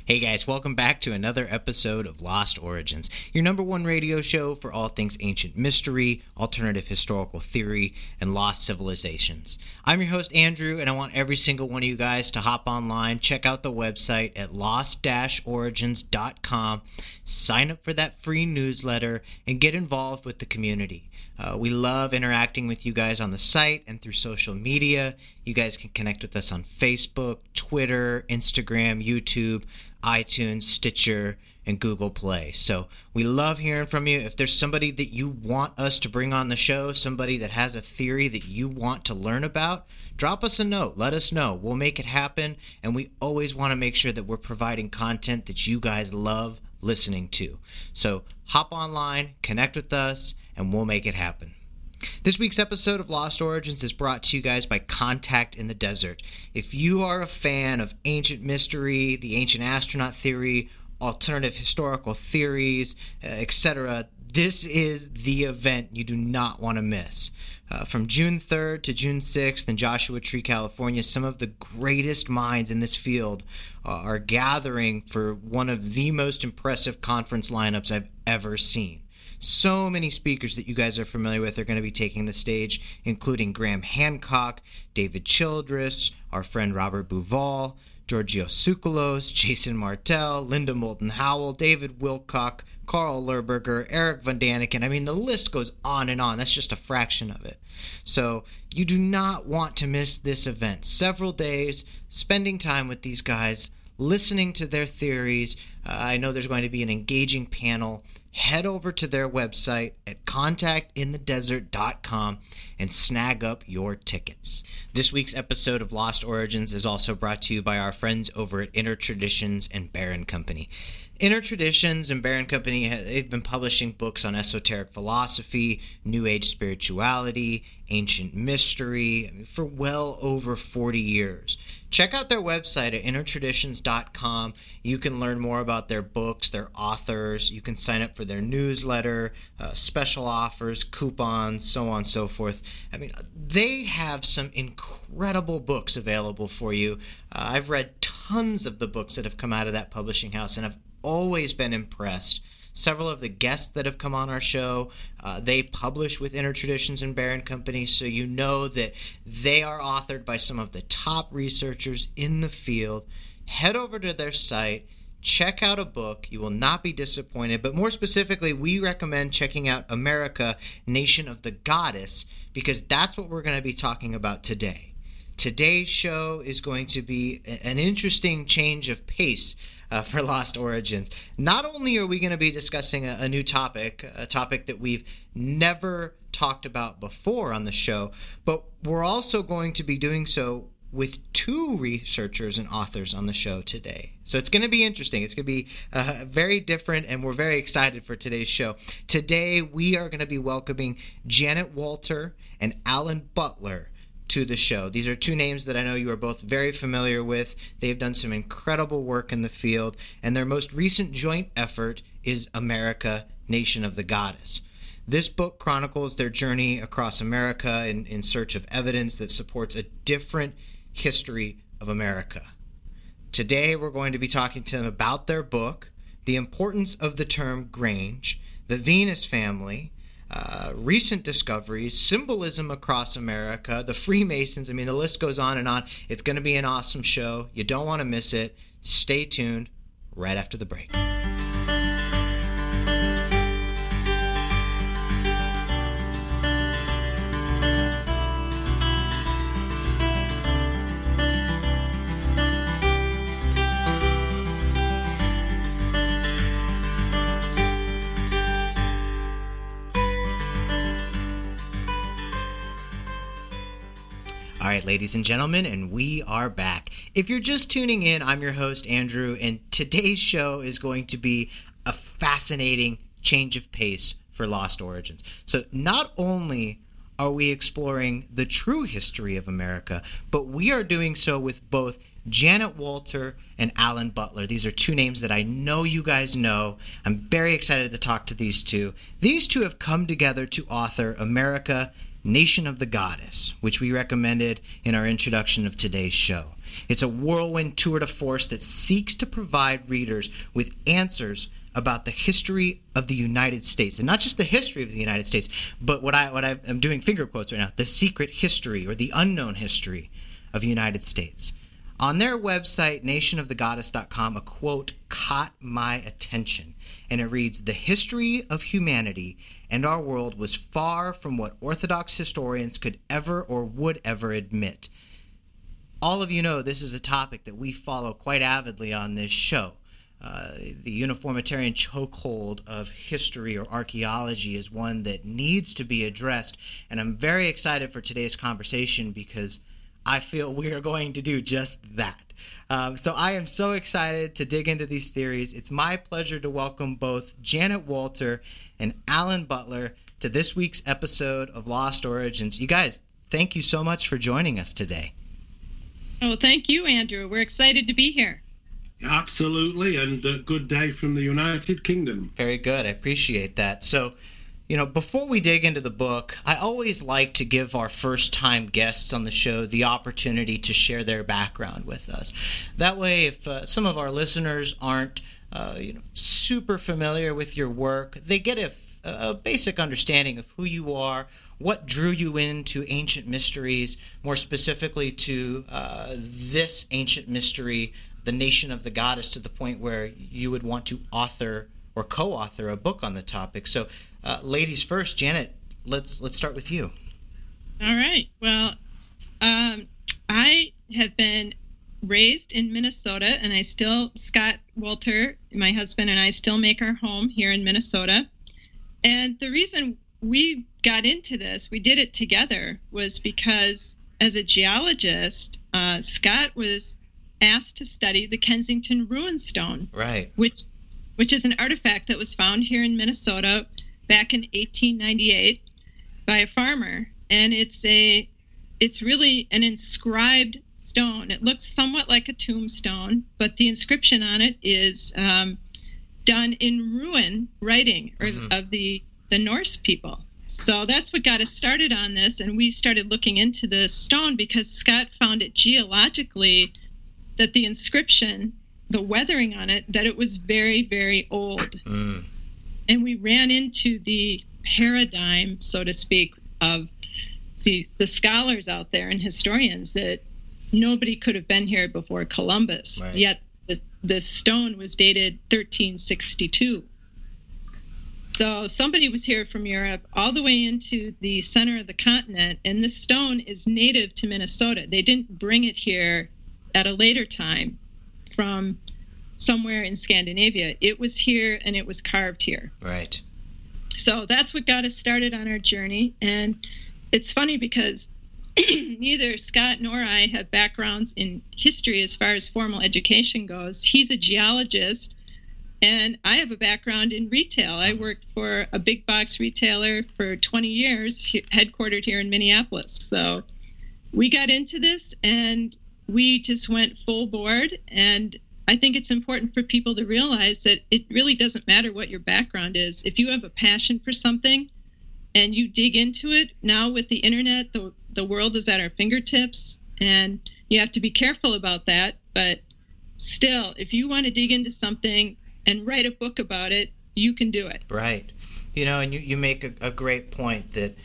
Hey guys, welcome back to another episode of Lost Origins, your number one radio show for all things ancient mystery, alternative historical theory, and lost civilizations. I'm your host Andrew, and I want every single one of you guys to hop online, check out the website at lost-origins.com, sign up for that free newsletter, and get involved with the community. We love interacting with you guys on the site and through social media. You guys can connect with us on Facebook, Twitter, Instagram, YouTube, iTunes, Stitcher, and Google Play. So we love hearing from you. If there's somebody that you want us to bring on the show, somebody that has a theory that you want to learn about, drop us a note. Let us know. We'll make it happen, and we always want to make sure that we're providing content that you guys love listening to. So hop online, connect with us, and we'll make it happen. This week's episode of Lost Origins is brought to you guys by Contact in the Desert. If you are a fan of ancient mystery, the ancient astronaut theory, alternative historical theories, etc., this is the event you do not want to miss. From June 3rd to June 6th in Joshua Tree, California, some of the greatest minds in this field are gathering for one of the most impressive conference lineups I've ever seen. So many speakers that you guys are familiar with are going to be taking the stage, including Graham Hancock, David Childress, our friend Robert Bauval, Giorgio Tsoukalos, Jason Martell, Linda Moulton Howell, David Wilcock, Carl Lerberger, Eric Von Daniken. I mean, the list goes on and on. That's just a fraction of it. So you do not want to miss this event. Several days, spending time with these guys, listening to their theories. I know there's going to be an engaging panel. Head over to their website at contactinthedesert.com and snag up your tickets. This week's episode of Lost Origins is also brought to you by our friends over at Inner Traditions and Barron Company. Inner Traditions and Barron Company, they've been publishing books on esoteric philosophy, New Age spirituality, ancient mystery for well over 40 years. Check out their website at innertraditions.com. You can learn more about their books, their authors. You can sign up for their newsletter, special offers, coupons, so on and so forth. I mean, they have some incredible books available for you. I've read tons of the books that have come out of that publishing house, and I've always been impressed. Several of the guests that have come on our show, they publish with Inner Traditions and Barron Company, so you know that they are authored by some of the top researchers in the field. Head over to their site, check out a book. You will not be disappointed, but more specifically, we recommend checking out America, Nation of the Goddess, because that's what we're going to be talking about today. Today's show is going to be an interesting change of pace for Lost Origins. Not only are we going to be discussing a new topic, a topic that we've never talked about before on the show, but we're also going to be doing so with two researchers and authors on the show today. So it's going to be interesting. It's going to be very different, and we're very excited for today's show. Today, we are going to be welcoming Janet Walter and Alan Butler to the show. These are two names that I know you are both very familiar with. They've done some incredible work in the field, and their most recent joint effort is America, Nation of the Goddess. This book chronicles their journey across America in search of evidence that supports a different history of America. Today, we're going to be talking to them about their book, the importance of the term Grange, the Venus family, recent discoveries, symbolism across America, the Freemasons. I mean, the list goes on and on. It's going to be an awesome show. You don't want to miss it. Stay tuned right after the break. All right, ladies and gentlemen, and we are back. If you're just tuning in, I'm your host, Andrew, and today's show is going to be a fascinating change of pace for Lost Origins. So not only are we exploring the true history of America, but we are doing so with both Janet Walter and Alan Butler. These are two names that I know you guys know. I'm very excited to talk to these two. These two have come together to author America, Nation of the Goddess, which we recommended in our introduction of today's show. It's a whirlwind tour de force that seeks to provide readers with answers about the history of the United States, and not just the history of the United States, but what I'm doing finger quotes right now, the secret history or the unknown history of the United States. On their website, nationofthegoddess.com, a quote caught my attention, and it reads, "The history of humanity and our world was far from what Orthodox historians could ever or would ever admit." All of you know this is a topic that we follow quite avidly on this show. The uniformitarian chokehold of history or archaeology is one that needs to be addressed, and I'm very excited for today's conversation because I feel we are going to do just that. So I am so excited to dig into these theories. It's my pleasure to welcome both Janet Walter and Alan Butler to this week's episode of Lost Origins. You guys, thank you so much for joining us today. Oh, thank you, Andrew. We're excited to be here. Absolutely, and a good day from the United Kingdom. Very good. I appreciate that. So, before we dig into the book, I always like to give our first-time guests on the show the opportunity to share their background with us. That way, if some of our listeners aren't super familiar with your work, they get a basic understanding of who you are, what drew you into ancient mysteries, more specifically to this ancient mystery, the Nation of the Goddess, to the point where you would want to author or co-author a book on the topic. So, ladies first, Janet, let's start with you. All right. Well, I have been raised in Minnesota, and Scott Walter, my husband, and I still make our home here in Minnesota. And the reason we got into this, we did it together, was because as a geologist, Scott was asked to study the Kensington Ruin Stone, right? Which is an artifact that was found here in Minnesota back in 1898 by a farmer, and it's really an inscribed stone. It looks somewhat like a tombstone, but the inscription on it is done in rune writing of the Norse people. So that's what got us started on this, and we started looking into the stone because Scott found it geologically that the inscription, the weathering on it, that it was very, very old. And we ran into the paradigm, so to speak, of the scholars out there and historians that nobody could have been here before Columbus. Right. Yet the stone was dated 1362. So somebody was here from Europe all the way into the center of the continent, and this stone is native to Minnesota. They didn't bring it here at a later time from somewhere in Scandinavia. It was here, and it was carved here. Right. So that's what got us started on our journey. And it's funny because neither Scott nor I have backgrounds in history as far as formal education goes. He's a geologist, and I have a background in retail. I worked for a big box retailer for 20 years, headquartered here in Minneapolis. So we got into this, and we just went full board. And I think it's important for people to realize that it really doesn't matter what your background is. If you have a passion for something and you dig into it, now with the internet, the world is at our fingertips, and you have to be careful about that. But still, if you want to dig into something and write a book about it, you can do it. Right. And you make a great point that,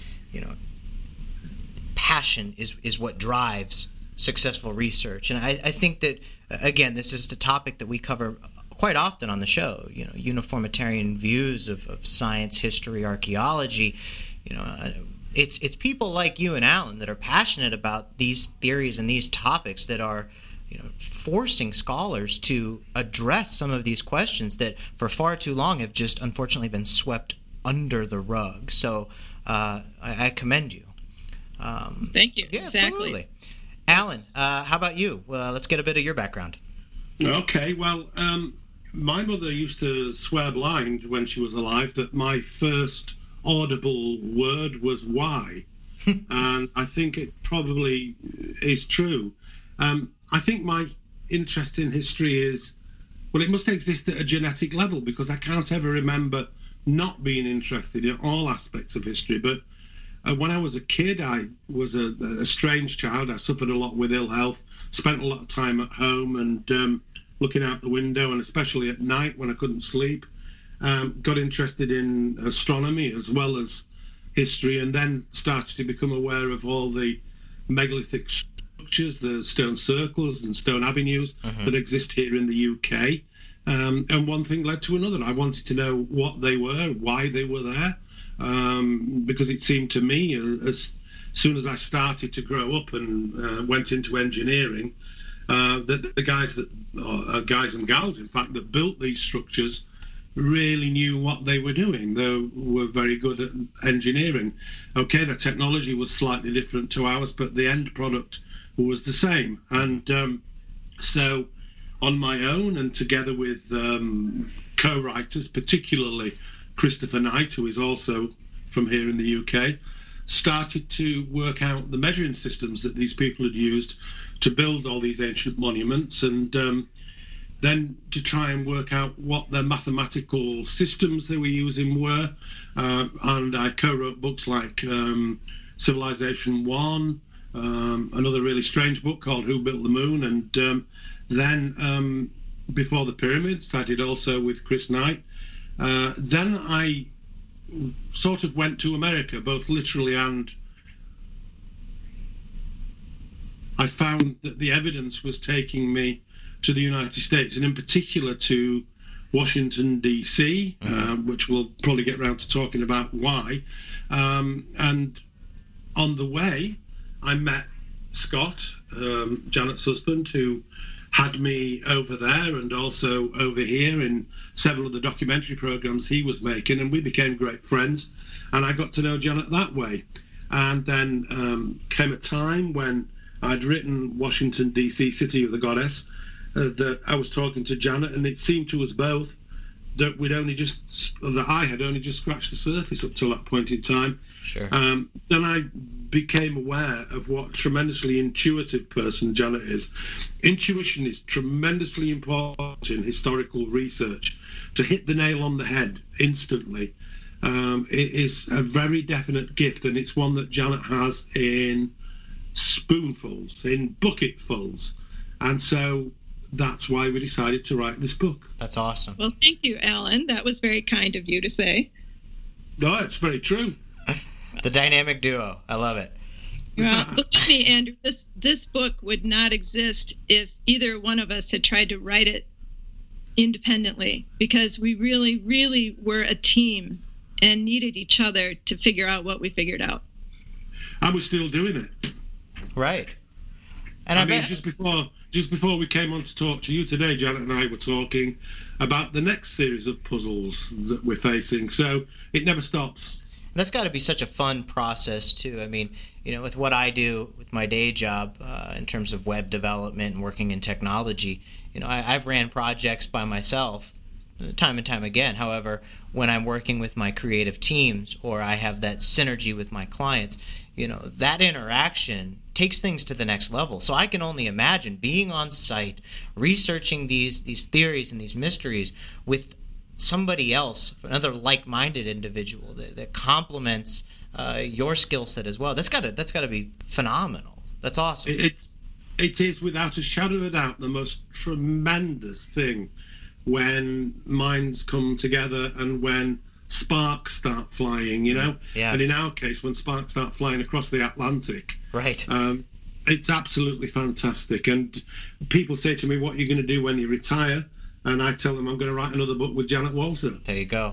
passion is what drives successful research. And I think that, again, this is the topic that we cover quite often on the show, uniformitarian views of science, history, archaeology. It's people like you and Alan that are passionate about these theories and these topics that are forcing scholars to address some of these questions that for far too long have just unfortunately been swept under the rug. So I commend you. Thank you. Yeah, exactly. Absolutely. Alan, how about you? Let's get a bit of your background. Okay, well, my mother used to swear blind when she was alive that my first audible word was why. And I think it probably is true. I think my interest in history is, well, it must exist at a genetic level, because I can't ever remember not being interested in all aspects of history. But when I was a kid, I was a strange child. I suffered a lot with ill health, spent a lot of time at home and looking out the window, and especially at night when I couldn't sleep. Got interested in astronomy as well as history, and then started to become aware of all the megalithic structures, the stone circles and stone avenues that exist here in the UK. And one thing led to another. I wanted to know what they were, why they were there, because it seemed to me as soon as I started to grow up and went into engineering, that the guys and gals, in fact, that built these structures really knew what they were doing. They were very good at engineering. Okay, the technology was slightly different to ours, but the end product was the same. And so on my own and together with co-writers, particularly Christopher Knight, who is also from here in the UK, started to work out the measuring systems that these people had used to build all these ancient monuments, and then to try and work out what the mathematical systems they were using were. And I co-wrote books like Civilization 1, another really strange book called Who Built the Moon, and then Before the Pyramids, I did also with Chris Knight. Then I sort of went to America, both literally and I found that the evidence was taking me to the United States, and in particular to Washington, D.C., which we'll probably get around to talking about why. And on the way, I met Scott, Janet's husband, who had me over there and also over here in several of the documentary programs he was making, and we became great friends, and I got to know Janet that way. And then came a time when I'd written Washington, D.C., City of the Goddess, that I was talking to Janet, and it seemed to us both that I had only just scratched the surface up till that point in time. Sure. Then I became aware of what a tremendously intuitive person Janet is. Intuition is tremendously important in historical research. To hit the nail on the head instantly, it is a very definite gift, and it's one that Janet has in spoonfuls, in bucketfuls. And so that's why we decided to write this book. That's awesome. Well, thank you, Alan. That was very kind of you to say. No, it's very true. The dynamic duo. I love it. Well, believe me, Andrew, this book would not exist if either one of us had tried to write it independently, because we really, really were a team and needed each other to figure out what we figured out. And we're still doing it. Right. And I mean, just before we came on to talk to you today, Janet and I were talking about the next series of puzzles that we're facing. So it never stops. That's got to be such a fun process, too. I mean, with what I do with my day job in terms of web development and working in technology, I've ran projects by myself time and time again. However, when I'm working with my creative teams or I have that synergy with my clients, that interaction takes things to the next level. So I can only imagine being on site, researching these theories and these mysteries with somebody else, another like-minded individual that complements your skill set as well. That's got to be phenomenal. That's awesome. It is without a shadow of a doubt the most tremendous thing when minds come together and when sparks start flying, Yeah. And in our case, when sparks start flying across the Atlantic, right? It's absolutely fantastic. And people say to me, "What are you going to do when you retire?" And I tell them I'm going to write another book with Janet Walter. There you go.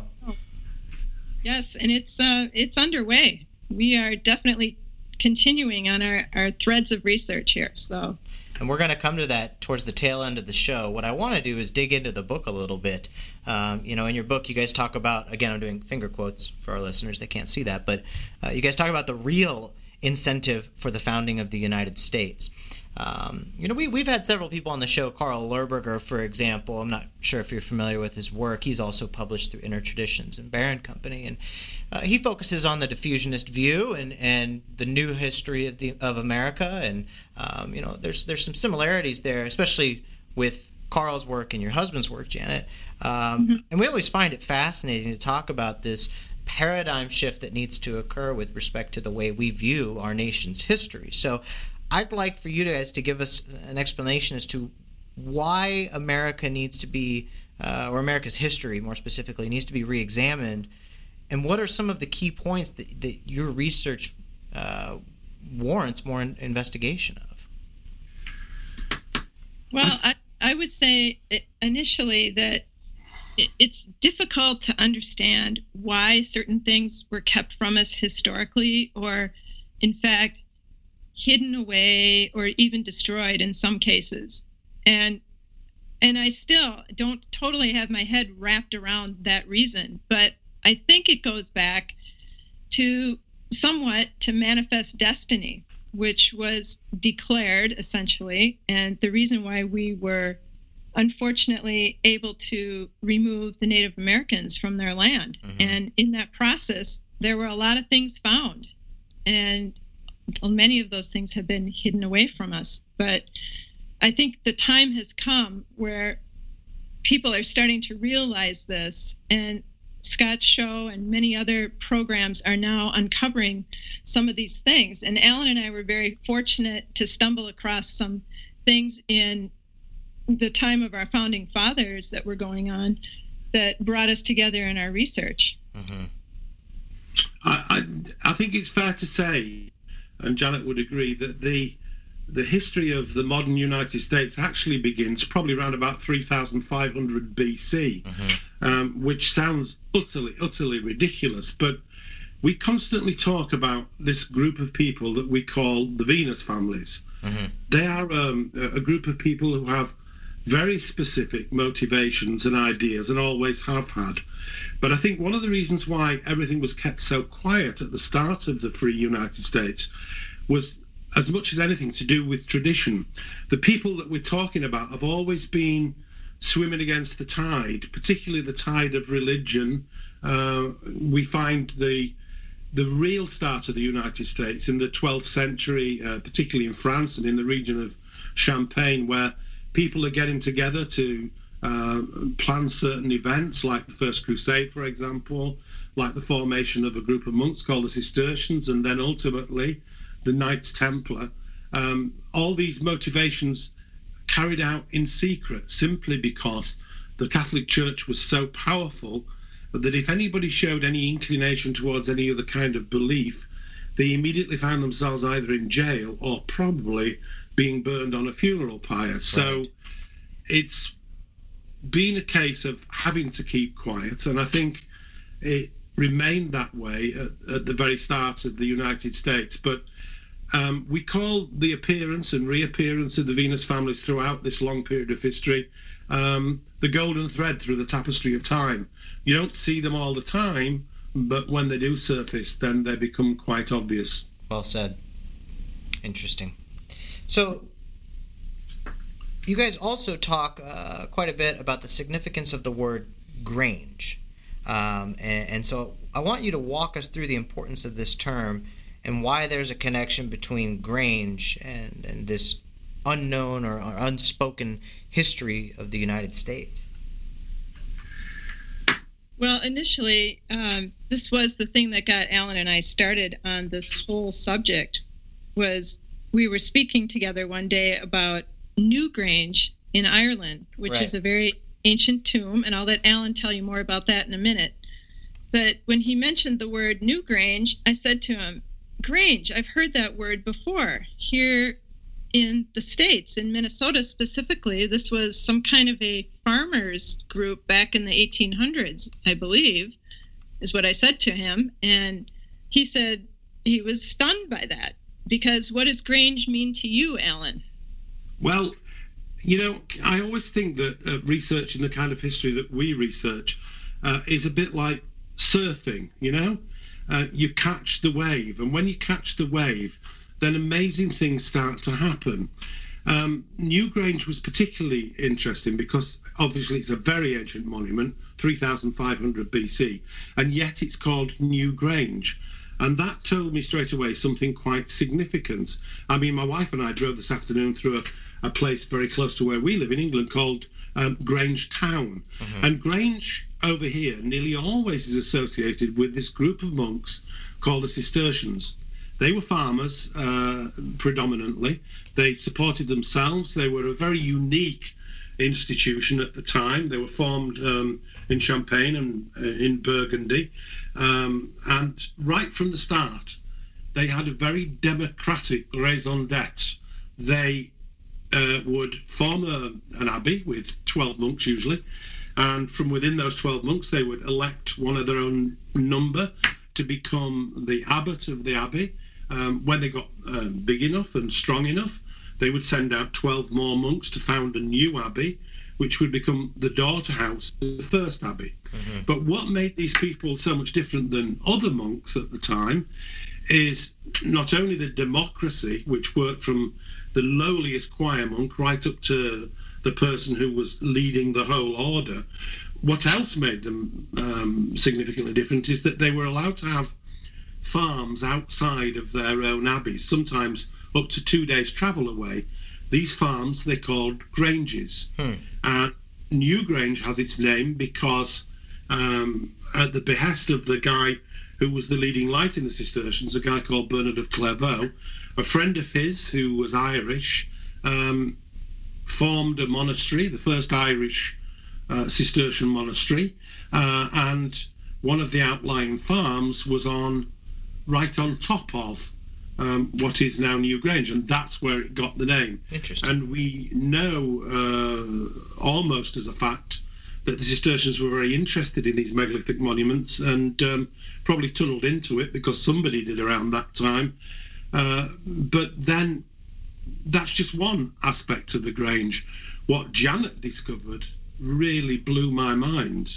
Yes, and it's underway. We are definitely continuing on our threads of research here. So. And we're going to come to that towards the tail end of the show. What I want to do is dig into the book a little bit. In your book, you guys talk about, again, I'm doing finger quotes for our listeners. They can't see that. But you guys talk about the real incentive for the founding of the United States. We've had several people on the show. Carl Lerberger, for example. I'm not sure if you're familiar with his work. He's also published through Inner Traditions and Barron Company, and he focuses on the diffusionist view and the new history of America. And there's some similarities there, especially with Carl's work and your husband's work, Janet. And we always find it fascinating to talk about this paradigm shift that needs to occur with respect to the way we view our nation's history. So I'd like for you guys to give us an explanation as to why America needs to be, or America's history more specifically, needs to be reexamined, and what are some of the key points that your research warrants more investigation of? Well, I would say initially that it's difficult to understand why certain things were kept from us historically, or in fact hidden away or even destroyed in some cases. And I still don't totally have my head wrapped around that reason, but I think it goes back to somewhat to manifest destiny, which was declared essentially, and the reason why we were unfortunately able to remove the Native Americans from their land. Mm-hmm. And in that process, there were a lot of things found, and many of those things have been hidden away from us. But I think the time has come where people are starting to realize this, and Scott's show and many other programs are now uncovering some of these things. And Alan and I were very fortunate to stumble across some things in the time of our founding fathers that were going on that brought us together in our research. Mm-hmm. I think it's fair to say, and Janet would agree, that the history of the modern United States actually begins probably around about 3,500 BC, mm-hmm. Which sounds utterly ridiculous. But we constantly talk about this group of people that we call the Venus families. Mm-hmm. They are a group of people who have very specific motivations and ideas, and always have had. But I think one of the reasons why everything was kept so quiet at the start of the free United States was, as much as anything, to do with tradition. The people that we're talking about have always been swimming against the tide, particularly the tide of religion. We find the real start of the United States in the 12th century, particularly in France and in the region of Champagne, where people are getting together to plan certain events, like the First Crusade, for example, like the formation of a group of monks called the Cistercians, and then ultimately the Knights Templar. All these motivations carried out in secret, simply because the Catholic Church was so powerful that if anybody showed any inclination towards any other kind of belief, they immediately found themselves either in jail or probably being burned on a funeral pyre. Right. So it's been a case of having to keep quiet, and I think it remained that way at the very start of the United States. But we call the appearance and reappearance of the Venus families throughout this long period of history the golden thread through the tapestry of time. You don't see them all the time, but when they do surface, then they become quite obvious. Well said. Interesting. So you guys also talk quite a bit about the significance of the word Grange. And so I want you to walk us through the importance of this term and why there's a connection between Grange and this unknown or unspoken history of the United States. Well, initially, this was the thing that got Alan and I started on this whole subject. Was we were speaking together one day about Newgrange in Ireland, which right. is a very ancient tomb, and I'll let Alan tell you more about that in a minute. But when he mentioned the word Newgrange, I said to him, Grange, I've heard that word before. Here in the States, in Minnesota specifically, this was some kind of a farmers group back in the 1800s, I believe, is what I said to him. And he said he was stunned by that. Because what does Grange mean to you, Alan? Well, you know, I always think that researching the kind of history that we research is a bit like surfing, you know? You catch the wave, and when you catch the wave, then amazing things start to happen. Newgrange was particularly interesting because obviously it's a very ancient monument, 3,500 BC, and yet it's called Newgrange. And that told me straight away something quite significant. I mean, my wife and I drove this afternoon through a place very close to where we live in England called Grange Town. And Grange over here nearly always is associated with this group of monks called the Cistercians. They were farmers predominantly. They supported themselves. They were a very unique institution at the time. They were formed in Champagne and in Burgundy. And right from the start, they had a very democratic raison d'etre. They would form an abbey with 12 monks usually. And from within those 12 monks, they would elect one of their own number to become the abbot of the abbey. When they got big enough and strong enough, they would send out 12 more monks to found a new abbey, which would become the daughter house of the first abbey. But what made these people so much different than other monks at the time is not only the democracy, which worked from the lowliest choir monk right up to the person who was leading the whole order. What else made them significantly different is that they were allowed to have farms outside of their own abbeys, sometimes up to 2 days' travel away. These farms they called granges. And Newgrange has its name because at the behest of the guy who was the leading light in the Cistercians, a guy called Bernard of Clairvaux, a friend of his who was Irish, formed a monastery, the first Irish Cistercian monastery, and one of the outlying farms was right on top of what is now Newgrange, and that's where it got the name. Interesting. And we know almost as a fact that the Cistercians were very interested in these megalithic monuments and probably tunneled into it because somebody did around that time. But then that's just one aspect of the Grange. What Janet discovered really blew my mind.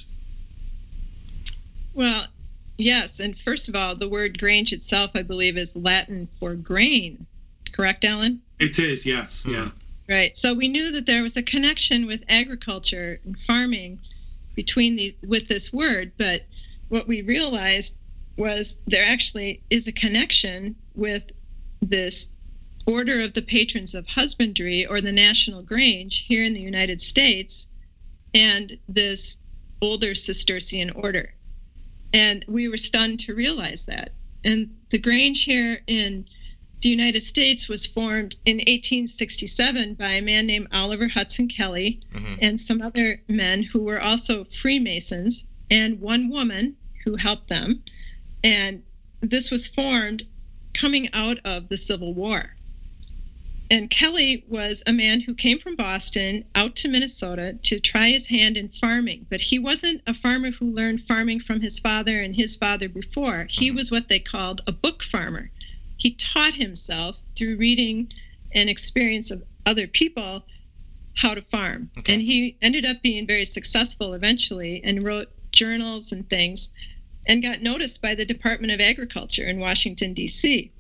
Well, yes, and first of all, the word Grange itself, I believe, is Latin for grain. Correct, Alan? It is, yes, yeah. Right. So we knew that there was a connection with agriculture and farming with this word, but what we realized was there actually is a connection with this Order of the Patrons of Husbandry, or the National Grange here in the United States, and this older Cistercian order. And we were stunned to realize that. And the Grange here in the United States was formed in 1867 by a man named Oliver Hudson Kelly and some other men who were also Freemasons, and one woman who helped them. And this was formed coming out of the Civil War. And Kelly was a man who came from Boston out to Minnesota to try his hand in farming. But he wasn't a farmer who learned farming from his father and his father before. He was what they called a book farmer. He taught himself through reading and experience of other people how to farm. Okay. And he ended up being very successful eventually and wrote journals and things and got noticed by the Department of Agriculture in Washington, D.C.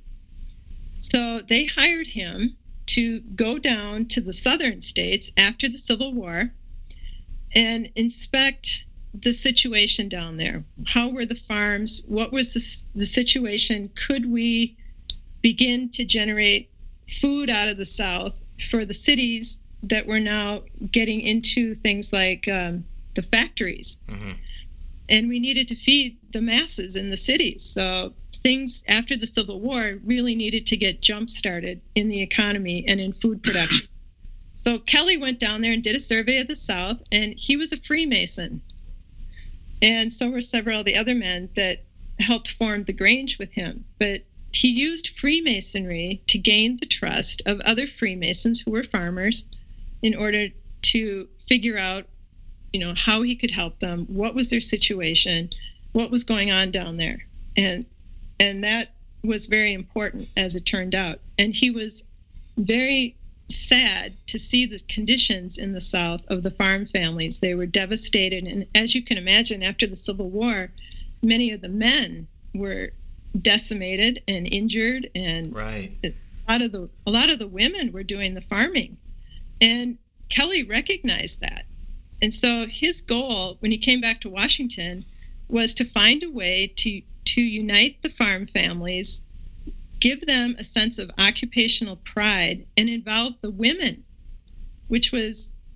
So they hired him to go down to the southern states after the Civil War and inspect the situation down there. How were the farms? What was the situation? Could we begin to generate food out of the South for the cities that were now getting into things like the factories? And we needed to feed the masses in the cities. So things after the Civil War really needed to get jump-started in the economy and in food production. So Kelly went down there and did a survey of the South, and he was a Freemason. And so were several of the other men that helped form the Grange with him. But he used Freemasonry to gain the trust of other Freemasons who were farmers in order to figure out, how he could help them, what was their situation, what was going on down there. And that was very important, as it turned out. And he was very sad to see the conditions in the South of the farm families. They were devastated. And as you can imagine, after the Civil War, many of the men were decimated and injured. And right. a lot of the women were doing the farming. And Kelly recognized that. And so his goal, when he came back to Washington, was to find a way to unite the farm families, give them a sense of occupational pride, and involve the women, which was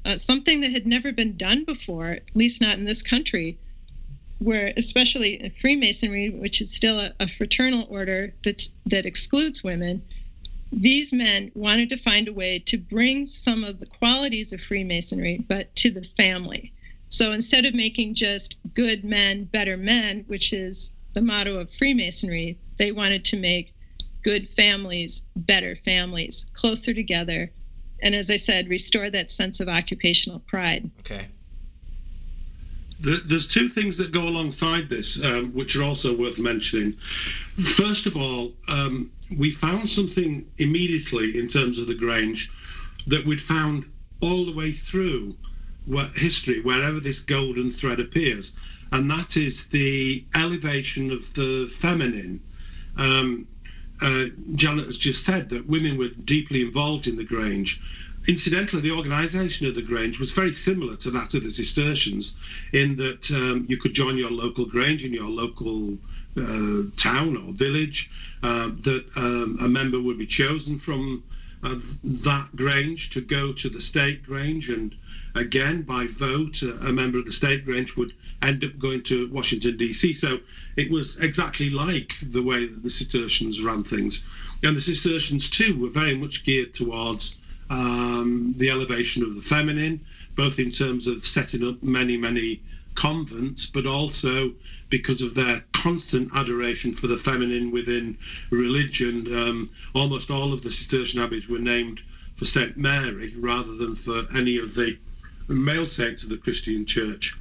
something that had never been done before, at least not in this country, where especially in Freemasonry, which is still a fraternal order that excludes women, these men wanted to find a way to bring some of the qualities of Freemasonry, but to the family. So instead of making just good men better men, which is the motto of Freemasonry, they wanted to make good families better families, closer together, and as I said, restore that sense of occupational pride. Okay. There's two things that go alongside this, which are also worth mentioning. First of all, we found something immediately in terms of the Grange that we'd found all the way through history, wherever this golden thread appears, and that is the elevation of the feminine. Janet has just said that women were deeply involved in the Grange. Incidentally, the organisation of the Grange was very similar to that of the Cistercians, in that you could join your local Grange in your local town or village, that a member would be chosen from that Grange to go to the state Grange, and again, by vote, a member of the state Grange would end up going to Washington, D.C. So it was exactly like the way that the Cistercians ran things. And the Cistercians, too, were very much geared towards the elevation of the feminine, both in terms of setting up many, many convents, but also because of their constant adoration for the feminine within religion. Almost all of the Cistercian abbeys were named for St. Mary rather than for any of the male saints of the Christian Church.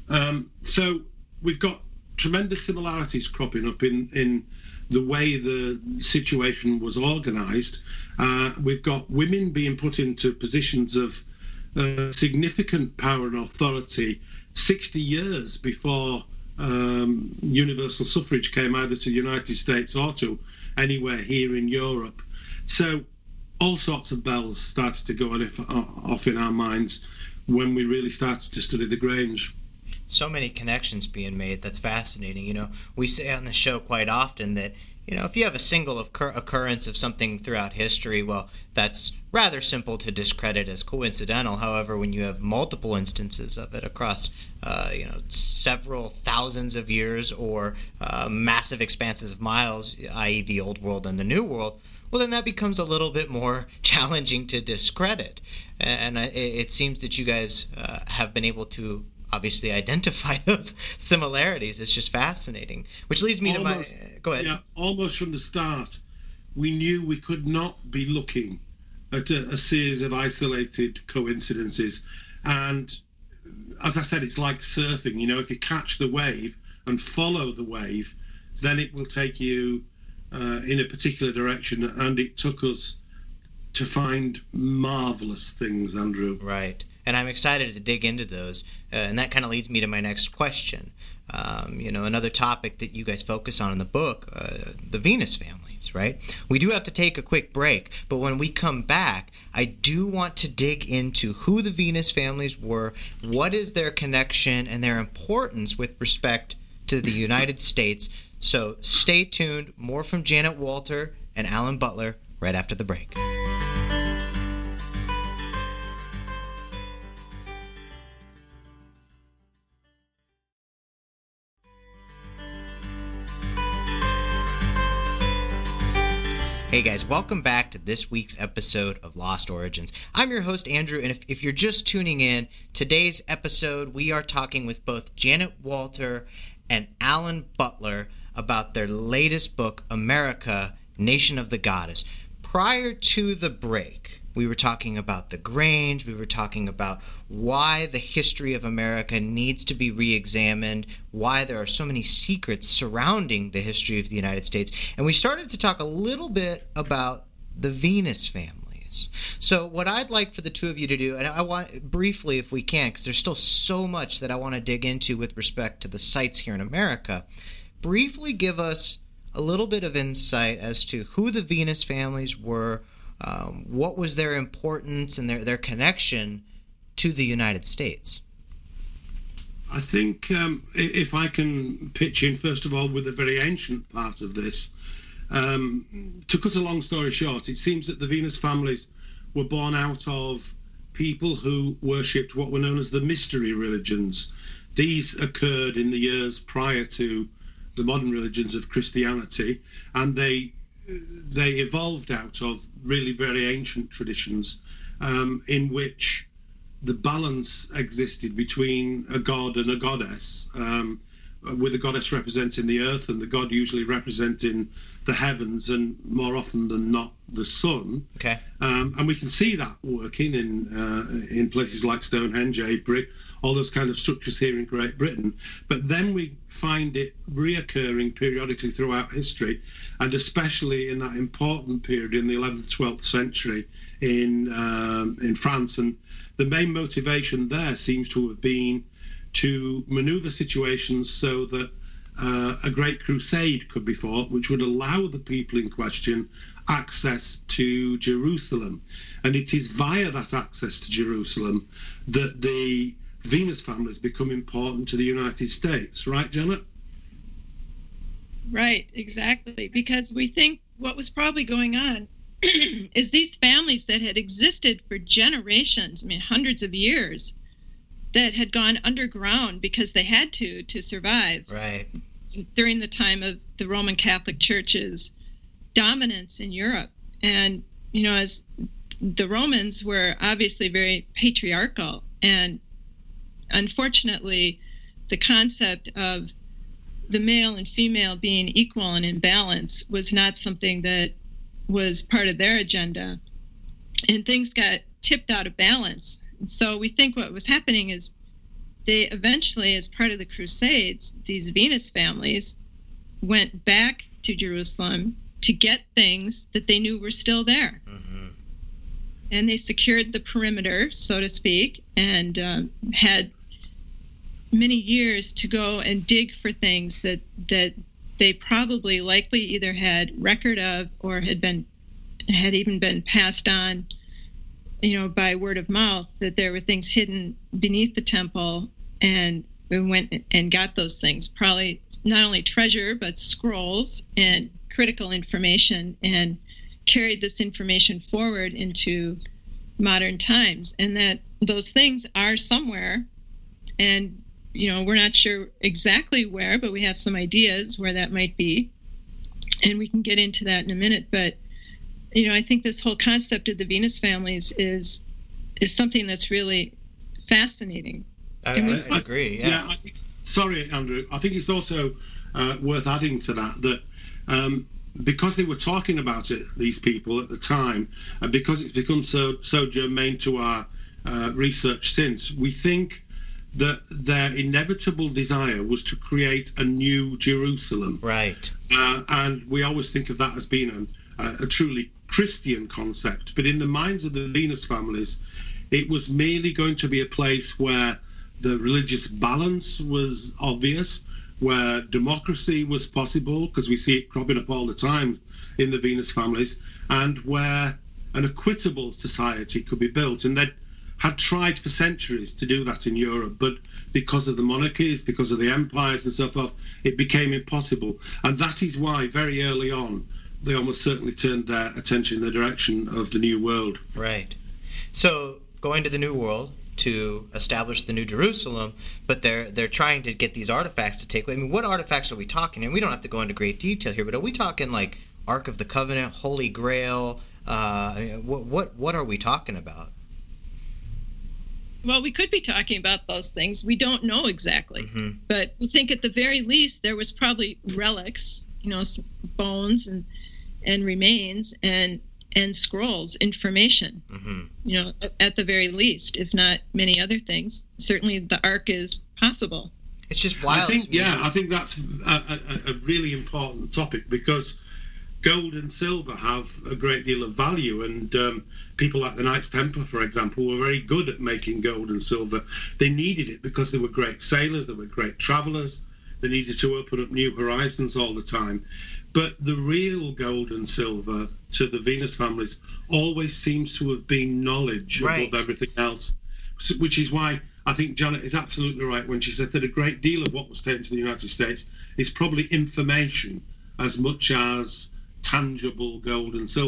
So we've got tremendous similarities cropping up in the way the situation was organised. We've got women being put into positions of significant power and authority 60 years before universal suffrage came either to the United States or to anywhere here in Europe. So all sorts of bells started to go off in our minds when we really started to study the Grange. So many connections being made. That's fascinating. You know, we say on the show quite often that, you know, if you have a single occurrence of something throughout history, well, that's rather simple to discredit as coincidental. However, when you have multiple instances of it across, several thousands of years or massive expanses of miles, i.e. the Old World and the New World, well, then that becomes a little bit more challenging to discredit. And it seems that you guys have been able to obviously identify those similarities. It's just fascinating. Which leads me to my... Go ahead. Yeah, almost from the start, we knew we could not be looking at a series of isolated coincidences. And as I said, it's like surfing. You know, if you catch the wave and follow the wave, then it will take you in a particular direction. And it took us to find marvelous things, Andrew. Right. And I'm excited to dig into those. And that kind of leads me to my next question. Another topic that you guys focus on in the book, the Venus families, right? We do have to take a quick break, but when we come back, I do want to dig into who the Venus families were, what is their connection and their importance with respect to the United States. So stay tuned. More from Janet Walter and Alan Butler right after the break. Hey guys, welcome back to this week's episode of Lost Origins. I'm your host, Andrew, and if you're just tuning in, today's episode we are talking with both Janet Walter and Alan Butler about their latest book, America, Nation of the Goddess. Prior to the break, we were talking about the Grange, we were talking about why the history of America needs to be re-examined, why there are so many secrets surrounding the history of the United States, and we started to talk a little bit about the Venus families. So what I'd like for the two of you to do, and I want briefly if we can, because there's still so much that I want to dig into with respect to the sites here in America, briefly give us a little bit of insight as to who the Venus families were, what was their importance and their connection to the United States. I think if I can pitch in, first of all, with a very ancient part of this, to cut a long story short, it seems that the Venus families were born out of people who worshipped what were known as the mystery religions. These occurred in the years prior to the modern religions of Christianity, and they evolved out of really very ancient traditions in which the balance existed between a god and a goddess, with the goddess representing the earth and the god usually representing the heavens, and more often than not the sun. Okay. And we can see that working in places like Stonehenge, Avebury, all those kind of structures here in Great Britain. But then we find it reoccurring periodically throughout history, and especially in that important period in the 11th, 12th century in France. And the main motivation there seems to have been to maneuver situations so that a great crusade could be fought, which would allow the people in question access to Jerusalem. And it is via that access to Jerusalem that the Venus families become important to the United States. Right, Janet? Right, exactly. Because we think what was probably going on is these families that had existed for generations, I mean, hundreds of years, that had gone underground because they had to survive. Right. During the time of the Roman Catholic Church's dominance in Europe. And, you know, as the Romans were obviously very patriarchal, and unfortunately, the concept of the male and female being equal and in balance was not something that was part of their agenda. And things got tipped out of balance. So we think what was happening is they eventually, as part of the Crusades, these Venus families went back to Jerusalem to get things that they knew were still there. Mm-hmm. And they secured the perimeter, so to speak, and had many years to go and dig for things that they probably likely either had record of or had even been passed on, you know, by word of mouth, that there were things hidden beneath the temple, and we went and got those things, probably not only treasure, but scrolls and critical information, and carried this information forward into modern times. And that those things are somewhere, and, you know, we're not sure exactly where, but we have some ideas where that might be. And we can get into that in a minute. But, you know, I think this whole concept of the Venus families is something that's really fascinating. I agree. Yeah. I think, sorry, Andrew. I think it's also worth adding to that because they were talking about it, these people at the time, and because it's become so germane to our research since, we think that their inevitable desire was to create a new Jerusalem. Right. And we always think of that as being a truly Christian concept. But in the minds of the Venus families, it was merely going to be a place where the religious balance was obvious, where democracy was possible, because we see it cropping up all the time in the Venus families, and where an equitable society could be built. And they had tried for centuries to do that in Europe, but because of the monarchies, because of the empires and so forth, it became impossible. And that is why very early on they almost certainly turned their attention in the direction of the New World. Right. So going to the New World to establish the New Jerusalem, but they're trying to get these artifacts to take away. I mean, what artifacts are we talking? And we don't have to go into great detail here, but are we talking like Ark of the Covenant, Holy Grail? What are we talking about? Well, we could be talking about those things. We don't know exactly. Mm-hmm. But we think at the very least there was probably relics, you know, bones and remains and scrolls, information, mm-hmm. you know, at the very least, if not many other things. Certainly the Ark is possible. It's just wild. I think that's a really important topic, because gold and silver have a great deal of value, and people like the Knights Templar, for example, were very good at making gold and silver. They needed it because they were great sailors, they were great travelers, they needed to open up new horizons all the time. But the real gold and silver to the Venus families always seems to have been knowledge above everything else, which is why I think Janet is absolutely right when she said that a great deal of what was taken to the United States is probably information as much as tangible gold and silver.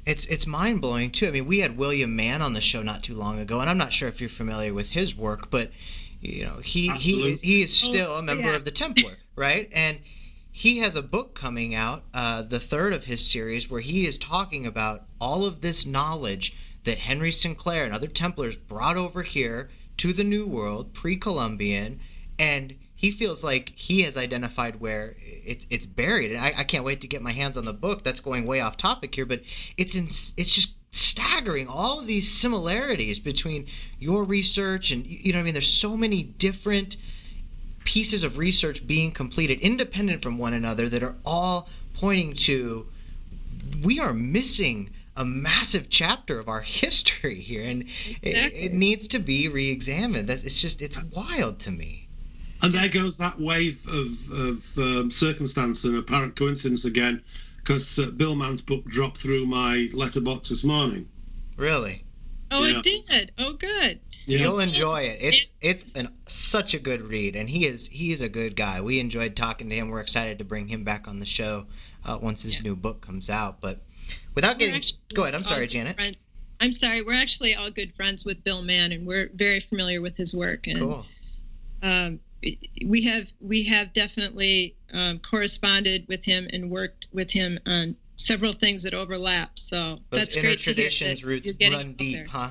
It's mind blowing too. I mean, we had William Mann on the show not too long ago, and I'm not sure if you're familiar with his work, but he is still a member of the Templar, right? And he has a book coming out, the third of his series, where he is talking about all of this knowledge that Henry Sinclair and other Templars brought over here to the New World, pre-Columbian, and he feels like he has identified where it's buried. And I can't wait to get my hands on the book. That's going way off topic here, but it's just staggering, all of these similarities between your research and, there's so many different pieces of research being completed independent from one another that are all pointing to we are missing a massive chapter of our history here, and exactly. it needs to be re-examined. It's wild to me. And there goes that wave of circumstance and apparent coincidence again, because Bill Mann's book dropped through my letterbox this morning. Really? Oh, yeah. It did. Oh, good. Yeah. You'll enjoy it. It's such a good read, and he is a good guy. We enjoyed talking to him. We're excited to bring him back on the show once his new book comes out. But without getting, go ahead. I'm sorry, Janet. Friends. I'm sorry. We're actually all good friends with Bill Mann, and we're very familiar with his work. And, cool. We have definitely corresponded with him and worked with him on several things that overlap. So those that's inner great traditions roots run deep, huh?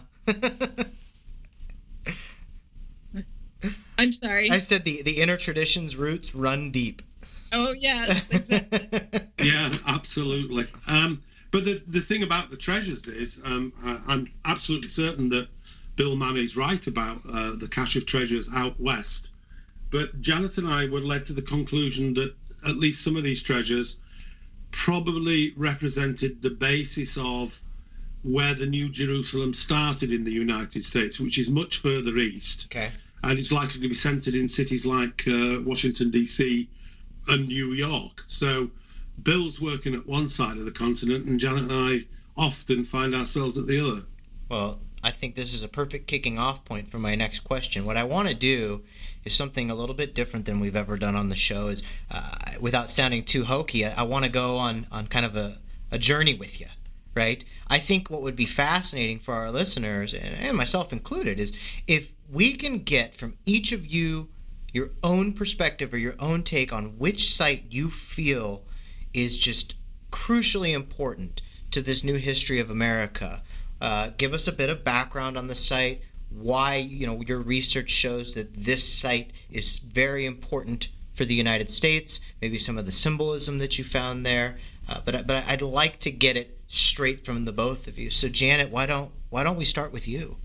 I'm sorry. I said the inner traditions roots run deep. Oh yeah, exactly. Yeah, absolutely. But the thing about the treasures is, I'm absolutely certain that Bill Mann is right about the cache of treasures out west. But Janet and I were led to the conclusion that at least some of these treasures probably represented the basis of where the New Jerusalem started in the United States, which is much further east. Okay. And it's likely to be centered in cities like Washington, D.C. and New York. So Bill's working at one side of the continent, and Janet and I often find ourselves at the other. Well, I think this is a perfect kicking off point for my next question. What I want to do is something a little bit different than we've ever done on the show. Is without sounding too hokey, I want to go on kind of a journey with you, right? I think what would be fascinating for our listeners, and myself included, is if we can get from each of you your own perspective or your own take on which site you feel is just crucially important to this new history of America. Give us a bit of background on the site, why your research shows that this site is very important for the United States, maybe some of the symbolism that you found there. But I'd like to get it straight from the both of you. So Janet, why don't we start with you?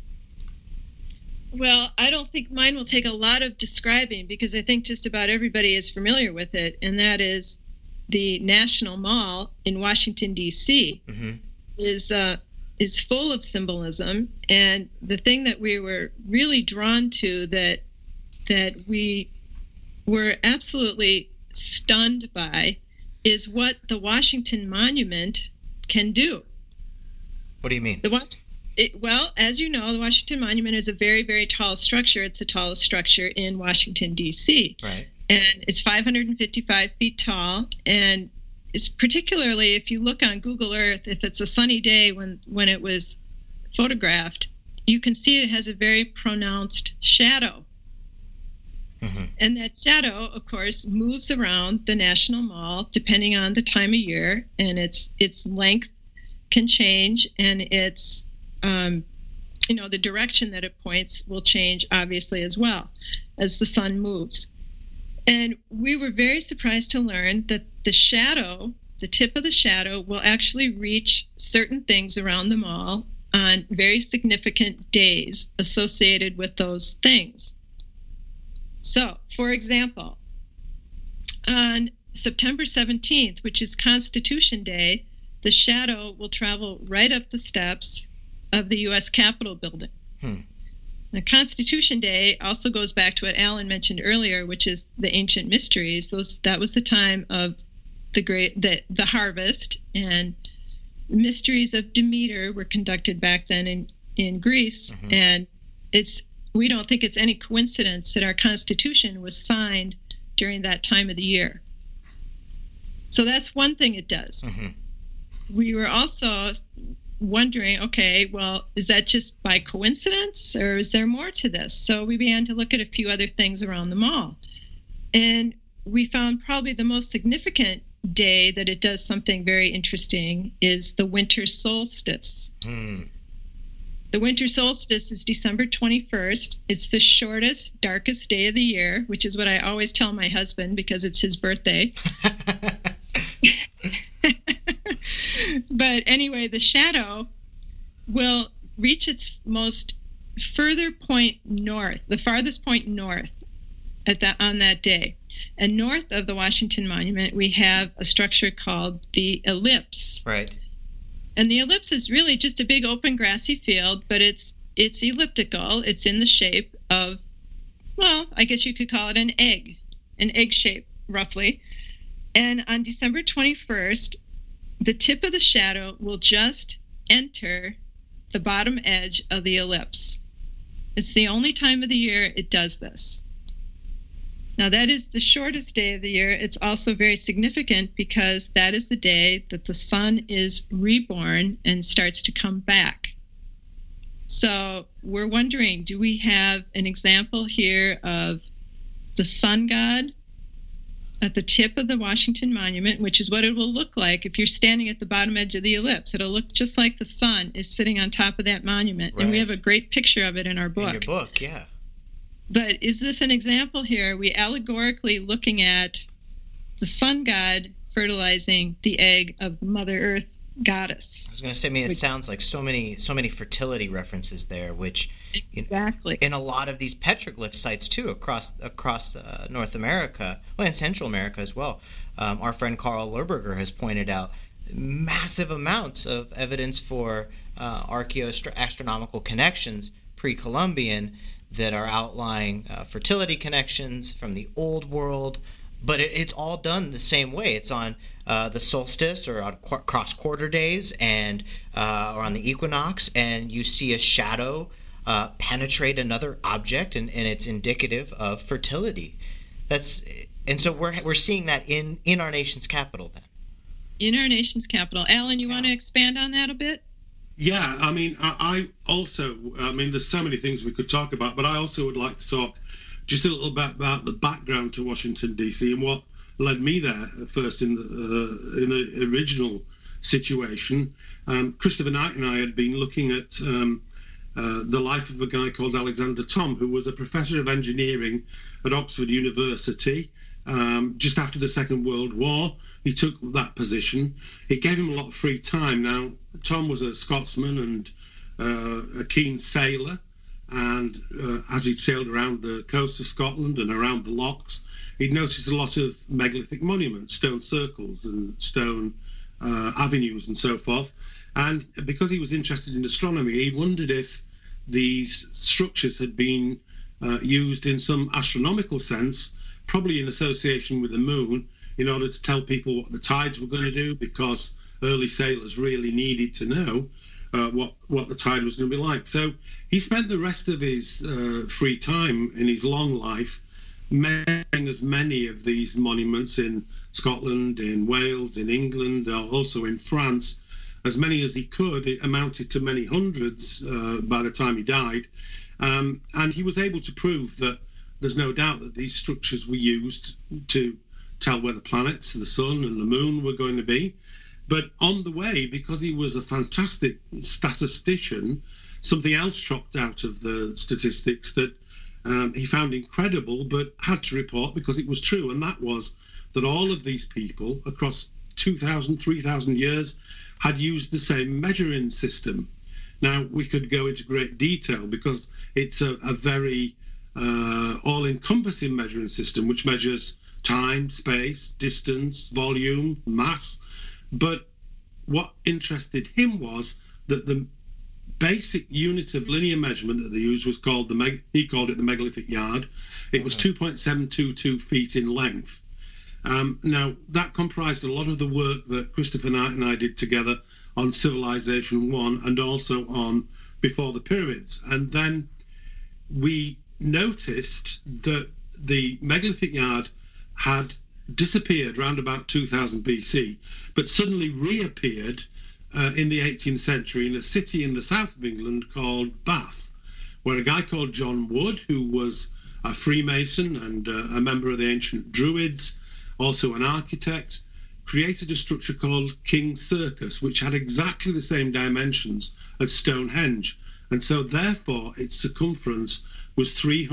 Well, I don't think mine will take a lot of describing, because I think just about everybody is familiar with it, and that is the National Mall in Washington, D.C. Mm-hmm. is full of symbolism. And the thing that we were really drawn to, that we were absolutely stunned by, is what the Washington Monument can do. What do you mean? Well, as you know, the Washington Monument is a very, very tall structure. It's the tallest structure in Washington, D.C. Right. And it's 555 feet tall. And it's particularly, if you look on Google Earth, if it's a sunny day when it was photographed, you can see it has a very pronounced shadow. Mm-hmm. And that shadow, of course, moves around the National Mall depending on the time of year, and its length can change, and its the direction that it points will change, obviously, as well as the sun moves. And we were very surprised to learn that the tip of the shadow, will actually reach certain things around the mall on very significant days associated with those things. So, for example, on September 17th, which is Constitution Day, the shadow will travel right up the steps of the U.S. Capitol building. Now, Constitution Day also goes back to what Alan mentioned earlier, which is the ancient mysteries. That was the time of the harvest, and the mysteries of Demeter were conducted back then in Greece. Mm-hmm. And we don't think it's any coincidence that our Constitution was signed during that time of the year. So that's one thing it does. Mm-hmm. we were also wondering, okay, well, is that just by coincidence or is there more to this? So we began to look at a few other things around the mall. And we found probably the most significant day that it does something very interesting is the winter solstice. The winter solstice is December 21st. It's the shortest, darkest day of the year, which is what I always tell my husband because it's his birthday. But anyway, the shadow will reach its most further point north, the farthest point north on that day. And north of the Washington Monument, we have a structure called the ellipse. Right. And the ellipse is really just a big open grassy field, but it's elliptical. It's in the shape of, well, I guess you could call it an egg shape, roughly. And on December 21st, the tip of the shadow will just enter the bottom edge of the ellipse. It's the only time of the year it does this. Now, that is the shortest day of the year. It's also very significant because that is the day that the sun is reborn and starts to come back. So we're wondering, do we have an example here of the sun god at the tip of the Washington Monument, which is what it will look like if you're standing at the bottom edge of the ellipse. It'll look just like the sun is sitting on top of that monument. Right. And we have a great picture of it in our book. In your book, yeah. But is this an example here? Are we allegorically looking at the sun god fertilizing the egg of the Mother Earth goddess? I was going to say, I mean, it sounds like so many fertility references there, which exactly in a lot of these petroglyph sites too across North America, well, and Central America as well. Our friend Carl Lerberger has pointed out massive amounts of evidence for archaeoastronomical connections pre-Columbian that are outlying fertility connections from the old world, but it's all done the same way. It's on the solstice or on cross-quarter days and or on the equinox, and you see a shadow penetrate another object, and it's indicative of fertility. And so we're seeing that in our nation's capital then. In our nation's capital. Alan, you want to expand on that a bit? Yeah, I mean, I also, there's so many things we could talk about, but I also would like to talk just a little bit about the background to Washington, D.C. and what led me there first in the original situation. Christopher Knight and I had been looking at the life of a guy called Alexander Thom, who was a professor of engineering at Oxford University. Just after the Second World War, he took that position. It gave him a lot of free time. Now, Thom was a Scotsman and a keen sailor, and as he'd sailed around the coast of Scotland and around the lochs, he'd noticed a lot of megalithic monuments, stone circles and stone avenues and so forth. And because he was interested in astronomy, he wondered if these structures had been used in some astronomical sense, probably in association with the moon, in order to tell people what the tides were going to do, because early sailors really needed to know what the tide was going to be like. So he spent the rest of his free time in his long life measuring as many of these monuments in Scotland, in Wales, in England, also in France, as many as he could. It amounted to many hundreds by the time he died. And he was able to prove that there's no doubt that these structures were used to tell where the planets, the sun and the moon were going to be. But on the way, because he was a fantastic statistician, something else dropped out of the statistics that he found incredible, but had to report because it was true. And that was that all of these people across 2,000, 3,000 years had used the same measuring system. Now, we could go into great detail because it's a very all-encompassing measuring system, which measures time, space, distance, volume, mass. But what interested him was that the basic unit of linear measurement that they used was called he called it the megalithic yard. It was 2.722 feet in length. Now, that comprised a lot of the work that Christopher Knight and I did together on Civilization 1 and also on Before the Pyramids. And then we noticed that the megalithic yard had disappeared around about 2000 BC, but suddenly reappeared in the 18th century in a city in the south of England called Bath, where a guy called John Wood, who was a Freemason and a member of the ancient Druids, also an architect, created a structure called King's Circus, which had exactly the same dimensions as Stonehenge. And so therefore its circumference was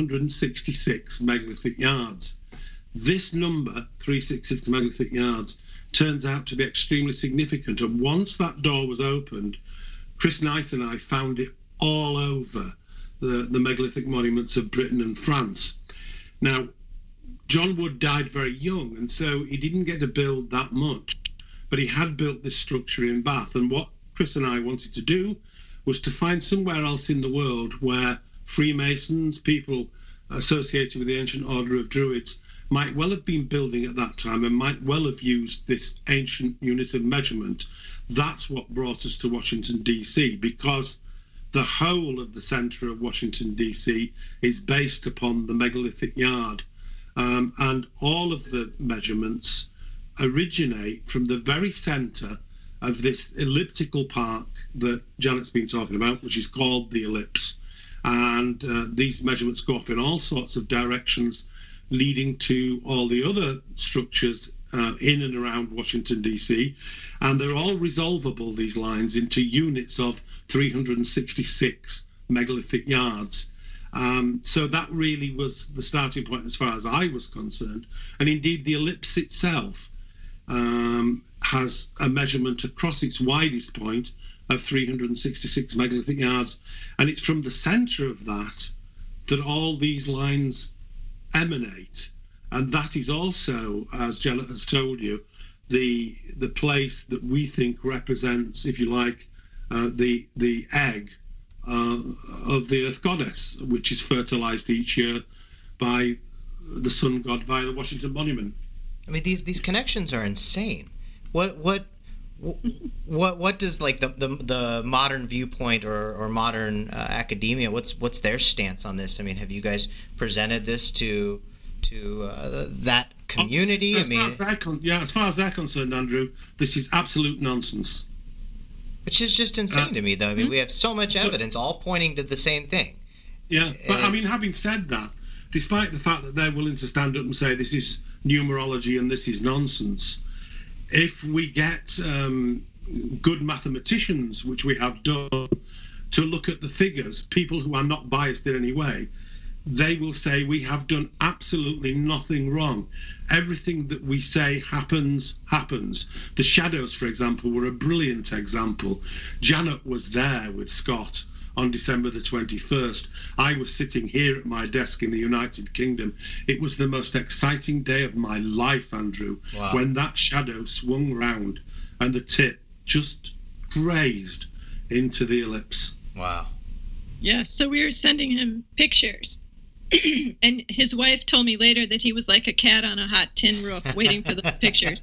366 megalithic yards. This number, 366 megalithic yards, turns out to be extremely significant. And once that door was opened, Chris Knight and I found it all over the megalithic monuments of Britain and France. Now, John Wood died very young, and so he didn't get to build that much, but he had built this structure in Bath. And what Chris and I wanted to do was to find somewhere else in the world where Freemasons, people associated with the ancient order of Druids, might well have been building at that time and might well have used this ancient unit of measurement. That's what brought us to Washington, D.C., because the whole of the centre of Washington, D.C. is based upon the megalithic yard. And all of the measurements originate from the very centre of this elliptical park that Janet's been talking about, which is called the Ellipse. And these measurements go off in all sorts of directions, leading to all the other structures in and around Washington, D.C. And they're all resolvable, these lines, into units of 366 megalithic yards. So that really was the starting point as far as I was concerned. And indeed, the ellipse itself has a measurement across its widest point of 366 megalithic yards. And it's from the centre of that that all these lines emanate. And that is also, as Janet has told you, the place that we think represents, if you like, the egg of the Earth Goddess, which is fertilized each year by the sun god via the Washington Monument. I mean, these connections are insane. What does like the modern viewpoint or modern academia? What's their stance on this? I mean, have you guys presented this to that community? As far as they're concerned, Andrew, this is absolute nonsense. Which is just insane to me, though. I mean, we have so much evidence all pointing to the same thing. Yeah, but I mean, having said that, despite the fact that they're willing to stand up and say this is numerology and this is nonsense, if we get good mathematicians, which we have done, to look at the figures, people who are not biased in any way, they will say we have done absolutely nothing wrong. Everything that we say happens. The shadows, for example, were a brilliant example. Janet was there with Scott on December the 21st. I was sitting here at my desk in the United Kingdom. It was the most exciting day of my life, Andrew, wow, when that shadow swung round and the tip just grazed into the ellipse. Wow. Yeah, so we were sending him pictures. And his wife told me later that he was like a cat on a hot tin roof waiting for those pictures.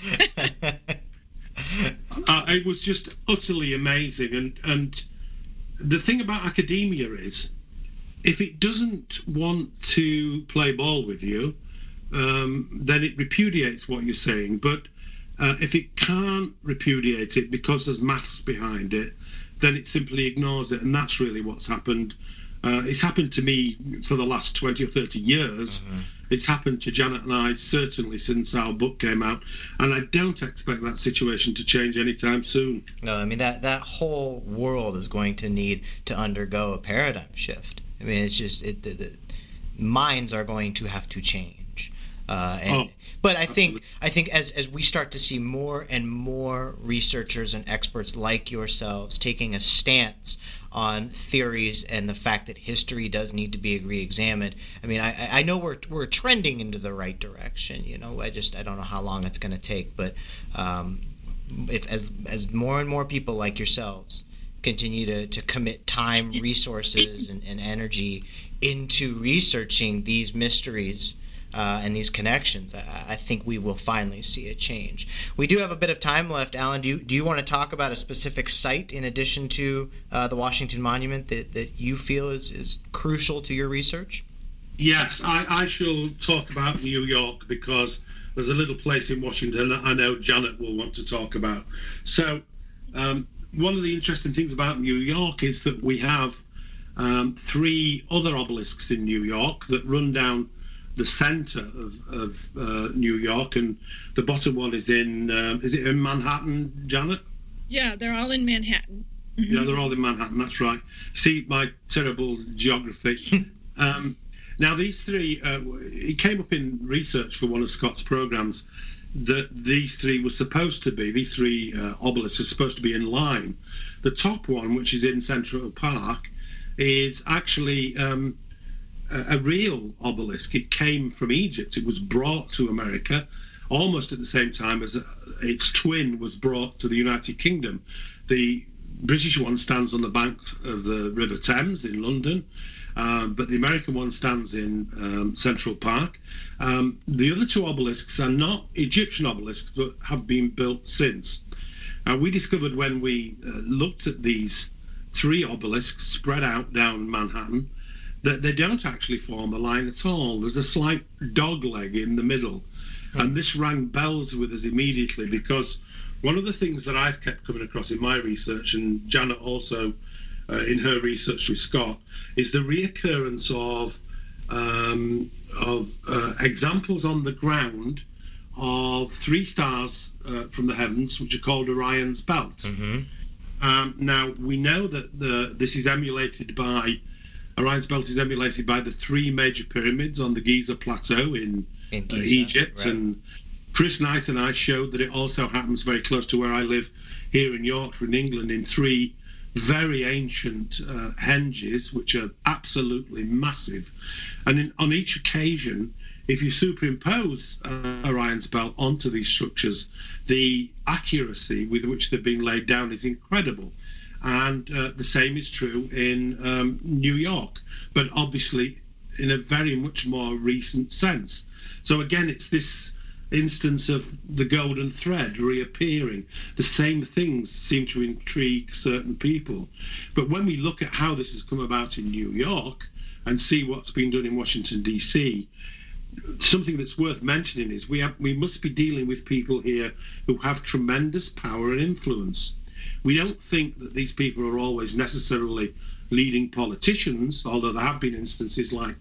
It was just utterly amazing. And the thing about academia is, if it doesn't want to play ball with you, then it repudiates what you're saying. But if it can't repudiate it because there's maths behind it, then it simply ignores it. And that's really what's happened. It's happened to me for the last 20 or 30 years. Mm-hmm. It's happened to Janet and I certainly since our book came out, and I don't expect that situation to change anytime soon. No, I mean that whole world is going to need to undergo a paradigm shift. I mean, it's just the minds are going to have to change. But I think as we start to see more and more researchers and experts like yourselves taking a stance on theories and the fact that history does need to be re-examined. I mean, I know we're trending into the right direction. You know, I don't know how long it's going to take, but if as more and more people like yourselves continue to commit time, resources, and energy into researching these mysteries and these connections, I think we will finally see a change. We do have a bit of time left. Alan, do you want to talk about a specific site in addition to the Washington Monument that you feel is crucial to your research? Yes, I shall talk about New York because there's a little place in Washington that I know Janet will want to talk about. So One of the interesting things about New York is that we have 3 other obelisks in New York that run down the center of New York, and the bottom one is it in Manhattan, Janet? Yeah, they're all in Manhattan. Mm-hmm. Yeah, they're all in Manhattan, that's right. See my terrible geography. Now, these 3, it came up in research for one of Scott's programs that these 3 were supposed to be, these 3 obelisks are supposed to be in line. The top one, which is in Central Park, is actually a real obelisk. It came from Egypt. It was brought to America almost at the same time as its twin was brought to the United Kingdom. The British one stands on the bank of the River Thames in London, but the American one stands in Central Park. The other 2 obelisks are not Egyptian obelisks, but have been built since. We discovered when we looked at these 3 obelisks spread out down Manhattan that they don't actually form a line at all. There's a slight dog leg in the middle. And this rang bells with us immediately, because one of the things that I've kept coming across in my research, and Janet also in her research with Scott, is the reoccurrence of examples on the ground of 3 stars from the heavens, which are called Orion's Belt. Mm-hmm. Now, we know that this is emulated by, Orion's Belt is emulated by the 3 major pyramids on the Giza Plateau in Giza, Egypt. Right. And Chris Knight and I showed that it also happens very close to where I live here in Yorkshire in England, in 3 very ancient henges, which are absolutely massive. And on each occasion, if you superimpose Orion's Belt onto these structures, the accuracy with which they've been laid down is incredible. And the same is true in New York, but obviously in a very much more recent sense. So again, it's this instance of the golden thread reappearing. The same things seem to intrigue certain people. But when we look at how this has come about in New York and see what's been done in Washington, D.C., something that's worth mentioning is we must be dealing with people here who have tremendous power and influence. We don't think that these people are always necessarily leading politicians, although there have been instances like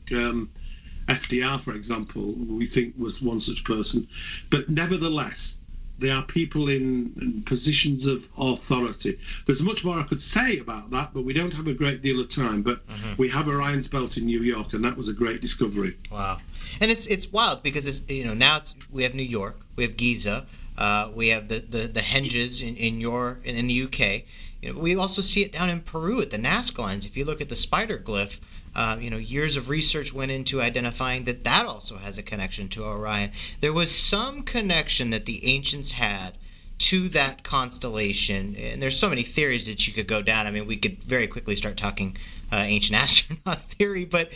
FDR, for example, we think was one such person. But nevertheless, they are people in positions of authority. There's much more I could say about that, but we don't have a great deal of time. But we have Orion's Belt in New York, and that was a great discovery. Wow. And it's wild because now we have New York, we have Giza, we have the henges in the UK. We also see it down in Peru at the Nazca lines. If you look at the spider glyph, years of research went into identifying that also has a connection to Orion. There was some connection that the ancients had to that constellation, and there's so many theories that you could go down. I mean, we could very quickly start talking ancient astronaut theory, but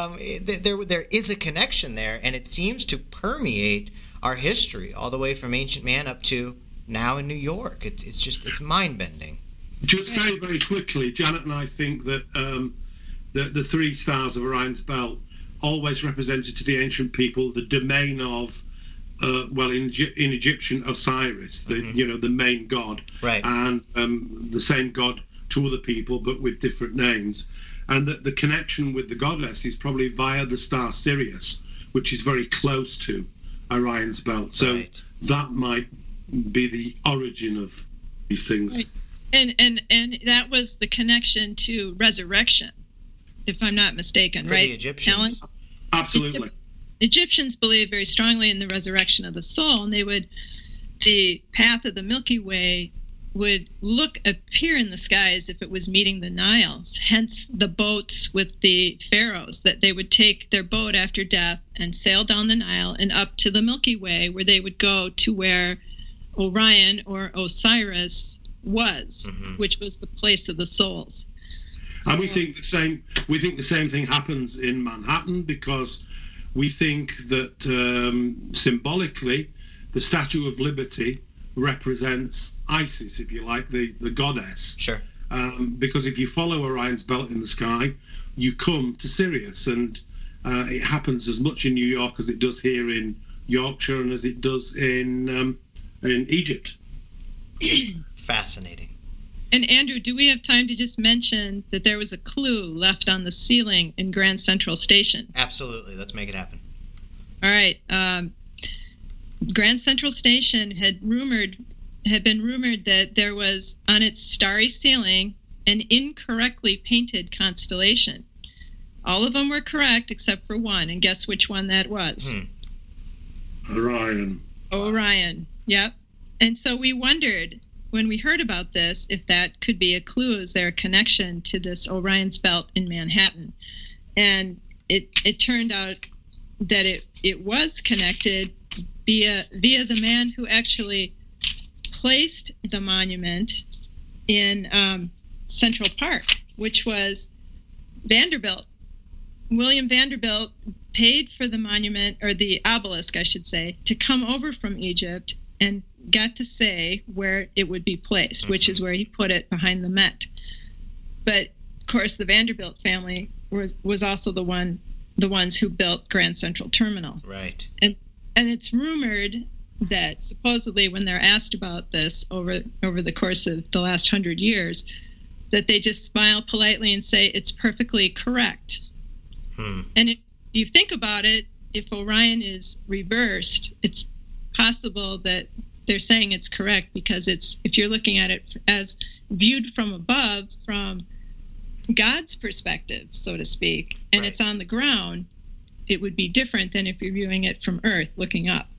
there is a connection there, and it seems to permeate our history all the way from ancient man up to now in New York. It's mind-bending. Just very, very quickly, Janet and I think that the 3 stars of Orion's Belt always represented to the ancient people the domain of, in Egyptian, Osiris, the main god, right, and the same god to other people, but with different names. And that the connection with the goddess is probably via the star Sirius, which is very close to Orion's Belt. So right, that might be the origin of these things. Right. And that was the connection to resurrection, if I'm not mistaken, for right? The Egyptians. Alan? Absolutely. Egyptians believed very strongly in the resurrection of the soul, and the path of the Milky Way would appear in the sky as if it was meeting the Nile. Hence the boats with the pharaohs, that they would take their boat after death and sail down the Nile and up to the Milky Way, where they would go to where Orion or Osiris was, which was the place of the souls. And we think the same thing happens in Manhattan, because we think that symbolically the Statue of Liberty represents Isis, if you like, the goddess. Sure. Because if you follow Orion's Belt in the sky, you come to Sirius, and it happens as much in New York as it does here in Yorkshire and as it does in Egypt. Fascinating. And Andrew, do we have time to just mention that there was a clue left on the ceiling in Grand Central Station? Absolutely. Let's make it happen. All right. Grand Central Station had been rumored that there was on its starry ceiling an incorrectly painted constellation. All of them were correct except for one, and guess which one that was? Orion. Orion. Yep. And so we wondered when we heard about this if that could be a clue. Is there a connection to this Orion's belt in Manhattan? And it turned out that it was connected via the man who actually placed the monument in Central Park, which was Vanderbilt. William Vanderbilt paid for the monument, or the obelisk, I should say, to come over from Egypt and got to say where it would be placed, which is where he put it behind the Met. But of course, the Vanderbilt family was also the ones who built Grand Central Terminal. Right. And it's rumored that supposedly when they're asked about this over the course of the last 100 years, that they just smile politely and say it's perfectly correct. And if you think about it, if Orion is reversed, it's possible that they're saying it's correct because if you're looking at it as viewed from above, from God's perspective, so to speak, and right. It's on the ground, it would be different than if you're viewing it from Earth, looking up.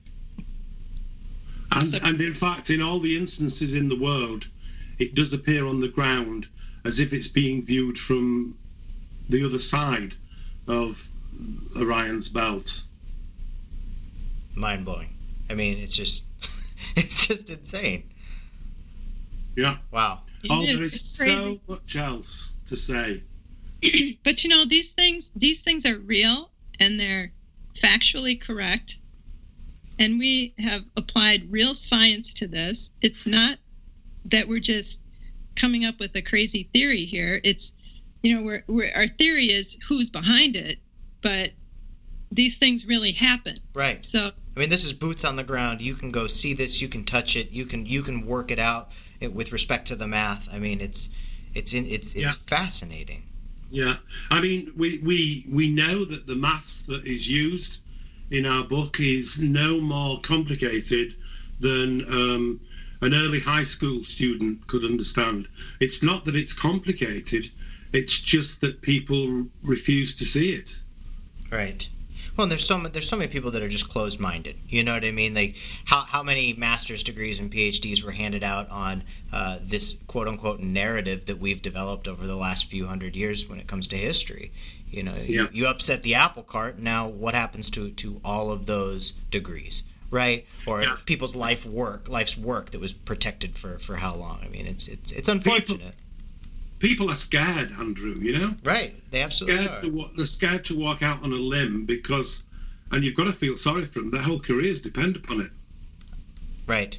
And in fact, in all the instances in the world, it does appear on the ground as if it's being viewed from the other side of Orion's belt. Mind-blowing. I mean, it's just insane. Yeah. Wow. There is so much else to say. But these things are real and they're factually correct. And we have applied real science to this. It's not that we're just coming up with a crazy theory here. It's, our theory is who's behind it, but these things really happen. Right. So, I mean, this is boots on the ground. You can go see this. You can touch it. You can work it out with respect to the math. I mean, it's fascinating. Yeah. I mean, we know that the maths that is used in our book is no more complicated than an early high school student could understand. It's not that it's complicated. It's just that people refuse to see it. Right. Well, and there's so many people that are just closed-minded. You know what I mean? Like, how many master's degrees and PhDs were handed out on this quote-unquote narrative that we've developed over the last few hundred years when it comes to history? You upset the apple cart. Now, what happens to all of those degrees, right? Or people's life's work that was protected for how long? I mean, it's unfortunate. People are scared, Andrew, Right, they absolutely are. They're scared to walk out on a limb and you've got to feel sorry for them. Their whole careers depend upon it. Right.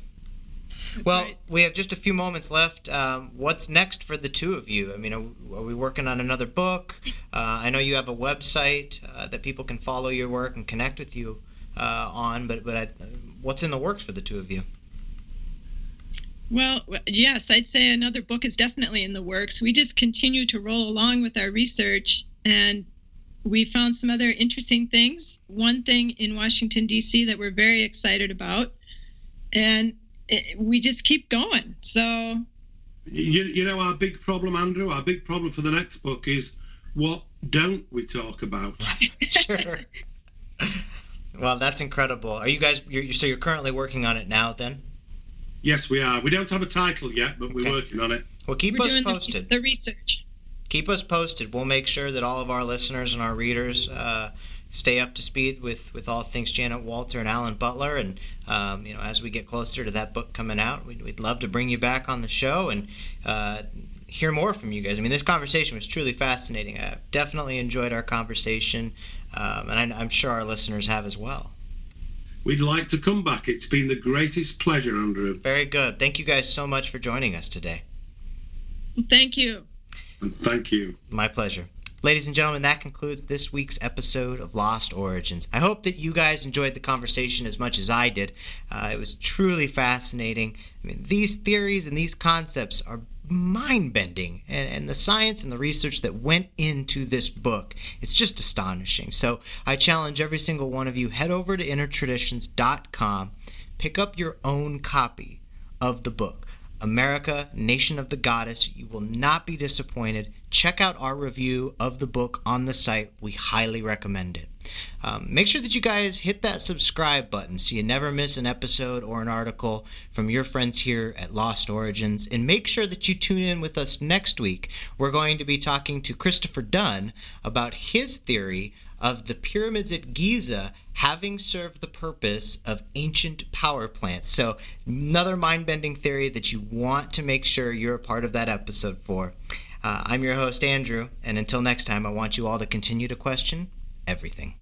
We have just a few moments left. What's next for the two of you? I mean, are we working on another book? I know you have a website that people can follow your work and connect with you on, but what's in the works for the two of you? Well, yes, I'd say another book is definitely in the works. We just continue to roll along with our research, and we found some other interesting things. One thing in Washington, D.C. that we're very excited about, and we just keep going. So, our big problem, Andrew, our big problem for the next book is what don't we talk about? Sure. Well, that's incredible. Are you guys, so you're currently working on it now then? Yes, we are. We don't have a title yet, but we're working on it. Well, keep us posted. The research. Keep us posted. We'll make sure that all of our listeners and our readers stay up to speed with all things Janet Walter and Alan Butler. And, as we get closer to that book coming out, we'd love to bring you back on the show and hear more from you guys. I mean, this conversation was truly fascinating. I definitely enjoyed our conversation, and I'm sure our listeners have as well. We'd like to come back. It's been the greatest pleasure, Andrew. Very good. Thank you guys so much for joining us today. Thank you. And thank you. My pleasure. Ladies and gentlemen, that concludes this week's episode of Lost Origins. I hope that you guys enjoyed the conversation as much as I did. It was truly fascinating. I mean, these theories and these concepts are mind-bending, and the science and the research that went into this book, it's just astonishing. So I challenge every single one of you, head over to innertraditions.com, pick up your own copy of the book, America, Nation of the Goddess. You will not be disappointed. Check out our review of the book on the site. We highly recommend it. Make sure that you guys hit that subscribe button so you never miss an episode or an article from your friends here at Lost Origins. And make sure that you tune in with us next week. We're going to be talking to Christopher Dunn about his theory of the pyramids at Giza having served the purpose of ancient power plants. So another mind-bending theory that you want to make sure you're a part of that episode for. I'm your host, Andrew, and until next time, I want you all to continue to question everything.